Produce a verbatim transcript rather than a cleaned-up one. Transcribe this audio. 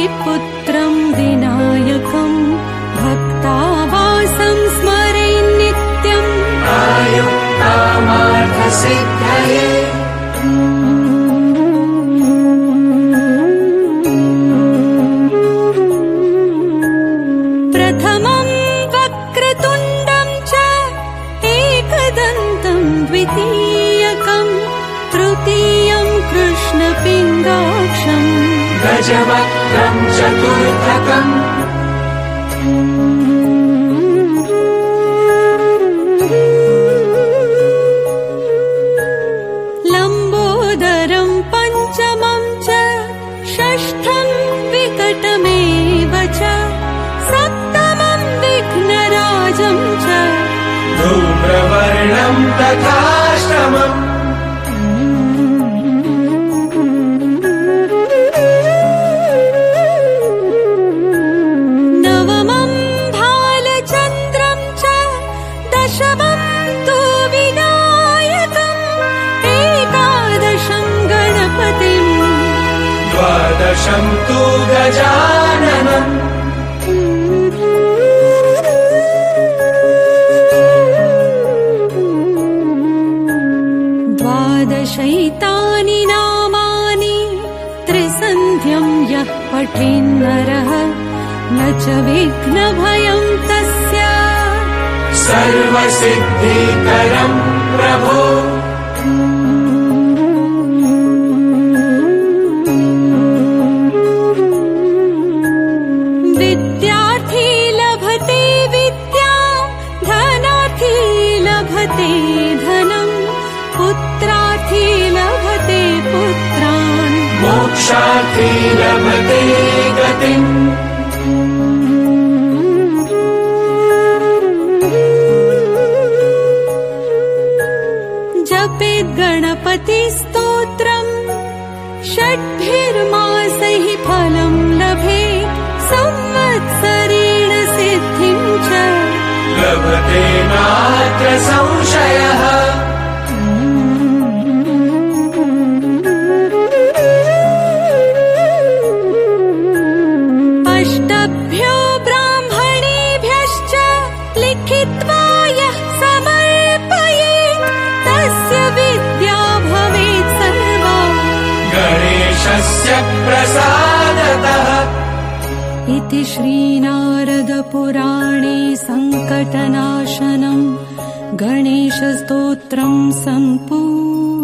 पुत्रं विनायकं भक्तावासं स्मरे नित्यम् आयुक्तामार्थसिद्धये प्रथमं वक्रतुण्डं च एकदन्तं द्वितीयकं तृतीयं कृष्णपिङ्गाक्षम् गजवक्त्रं चतुर्थकम् लम्बोदरं पञ्चमं च षष्ठं विकटमेव च सप्तमं विघ्नराजं च धूम्रवर्णं तथाष्टमम् नवमं भालचन्द्रं च दशमं तु विनायकम् एकादशं गणपतिम् द्वादशं तु गजाननम् द्वादशैतानि नामानि त्रिसन्ध्यं यः पठेन्नरः न च विघ्नभयं तस्य सर्वसिद्धिकरं प्रभो विद्यार्थी लभते विद्यां धनार्थी लभते धनं पुत्रार्थी लभते पुत्रान् मोक्षार्थी लभते गतिम् जपेत् गणपतिस्तोत्रम् षड्भिर्मासैः फलं लभेत् संवत्सरेण सिद्धिं च लभते नात्र संशयः अष्टभ्यो ब्राह्मणेभ्यश्च लिखित्वा यः समर्पयेत् तस्य विद्या भवेत् सर्वा गणेशस्य प्रसादतः इति श्रीनारदपुराणे सङ्कटनाशनं गणेशस्तोत्रं सम्पूर्णम्।